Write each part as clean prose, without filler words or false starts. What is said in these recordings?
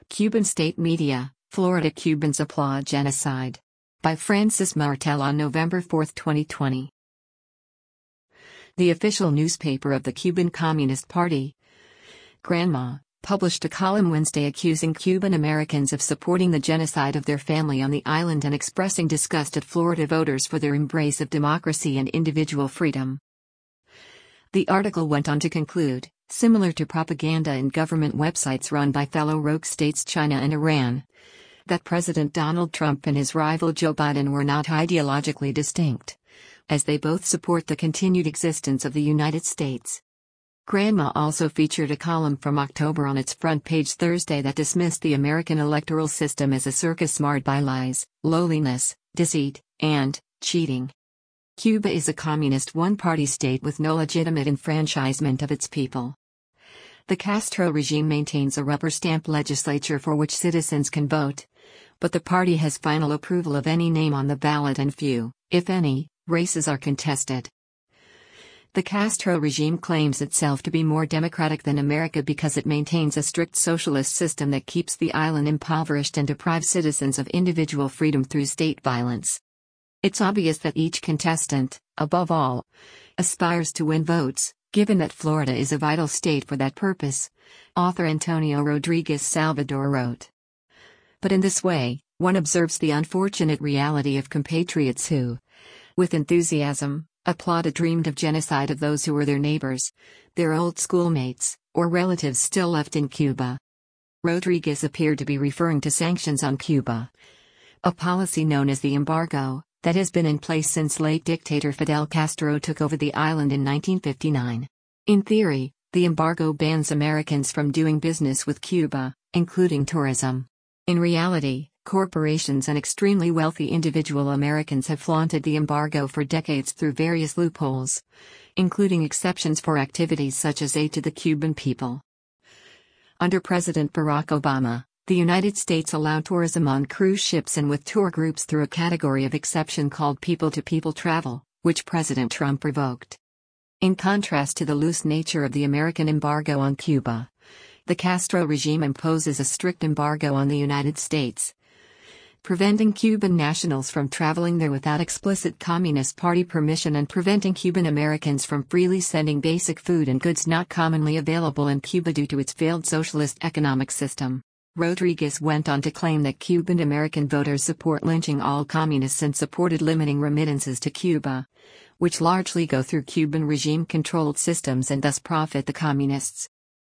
Cuban state media, Florida Cubans applaud genocide. By Francis Martel on November 4, 2020. The official newspaper of the Cuban Communist Party, Granma, published a column Wednesday accusing Cuban Americans of supporting the genocide of their family on the island and expressing disgust at Florida voters for their embrace of democracy and individual freedom. The article went on to conclude, similar to propaganda in government websites run by fellow rogue states China and Iran, that President Donald Trump and his rival Joe Biden were not ideologically distinct, as they both support the continued existence of the United States. Granma also featured a column from October on its front page Thursday that dismissed the American electoral system as a circus marred by lies, lowliness, deceit, and cheating. Cuba is a communist one-party state with no legitimate enfranchisement of its people. The Castro regime maintains a rubber stamp legislature for which citizens can vote, but the party has final approval of any name on the ballot and few, if any, races are contested. The Castro regime claims itself to be more democratic than America because it maintains a strict socialist system that keeps the island impoverished and deprives citizens of individual freedom through state violence. It's obvious that each contestant, above all, aspires to win votes, given that Florida is a vital state for that purpose, author Antonio Rodriguez Salvador wrote. But in this way, one observes the unfortunate reality of compatriots who, with enthusiasm, applaud a dreamed of genocide of those who were their neighbors, their old schoolmates, or relatives still left in Cuba. Rodriguez appeared to be referring to sanctions on Cuba, a policy known as the embargo, that has been in place since late dictator Fidel Castro took over the island in 1959. In theory, the embargo bans Americans from doing business with Cuba, including tourism. In reality, corporations and extremely wealthy individual Americans have flaunted the embargo for decades through various loopholes, including exceptions for activities such as aid to the Cuban people. Under President Barack Obama, the United States allowed tourism on cruise ships and with tour groups through a category of exception called people-to-people travel, which President Trump revoked. In contrast to the loose nature of the American embargo on Cuba, the Castro regime imposes a strict embargo on the United States, preventing Cuban nationals from traveling there without explicit Communist Party permission and preventing Cuban Americans from freely sending basic food and goods not commonly available in Cuba due to its failed socialist economic system. Rodriguez went on to claim that Cuban American voters support lynching all communists and supported limiting remittances to Cuba, which largely go through Cuban regime-controlled systems and thus profit the communists.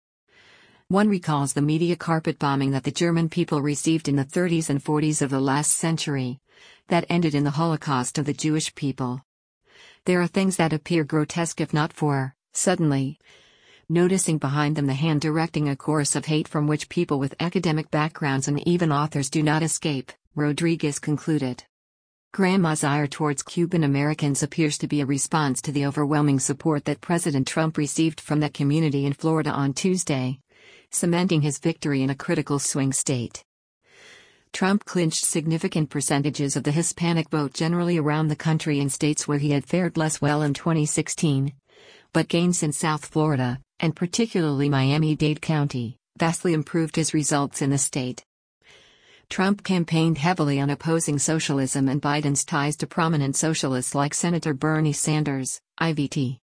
One recalls the media carpet bombing that the German people received in the 30s and 40s of the last century, that ended in the Holocaust of the Jewish people. There are things that appear grotesque if not for, suddenly, noticing behind them the hand directing a course of hate from which people with academic backgrounds and even authors do not escape, Rodriguez concluded. Granma's ire towards Cuban Americans appears to be a response to the overwhelming support that President Trump received from that community in Florida on Tuesday, cementing his victory in a critical swing state. Trump clinched significant percentages of the Hispanic vote generally around the country in states where he had fared less well in 2016, but gains in South Florida, and particularly Miami-Dade County, vastly improved his results in the state. Trump campaigned heavily on opposing socialism and Biden's ties to prominent socialists like Senator Bernie Sanders, IVT.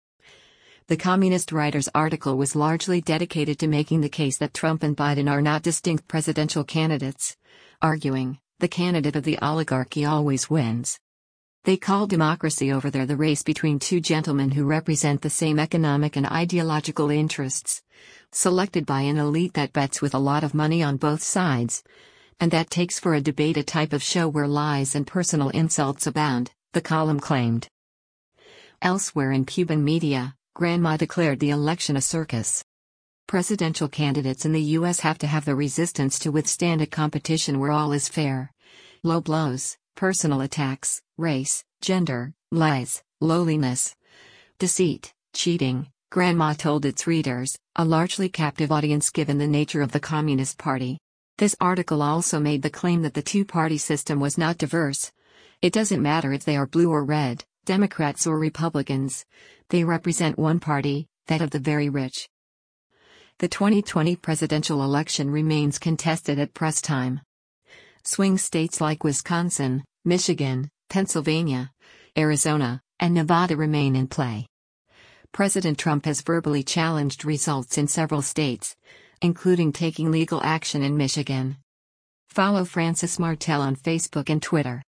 The Communist Writer's article was largely dedicated to making the case that Trump and Biden are not distinct presidential candidates, arguing, the candidate of the oligarchy always wins. They call democracy over there the race between two gentlemen who represent the same economic and ideological interests, selected by an elite that bets with a lot of money on both sides, and that takes for a debate a type of show where lies and personal insults abound, the column claimed. Elsewhere in Cuban media, Granma declared the election a circus. Presidential candidates in the U.S. have to have the resistance to withstand a competition where all is fair. Low blows, personal attacks, race, gender, lies, lowliness, deceit, cheating, Granma told its readers, a largely captive audience given the nature of the Communist Party. This article also made the claim that the two-party system was not diverse. It doesn't matter if they are blue or red, Democrats or Republicans, they represent one party, that of the very rich. The 2020 presidential election remains contested at press time. Swing states like Wisconsin, Michigan, Pennsylvania, Arizona, and Nevada remain in play. President Trump has verbally challenged results in several states, including taking legal action in Michigan. Follow Francis Martel on Facebook and Twitter.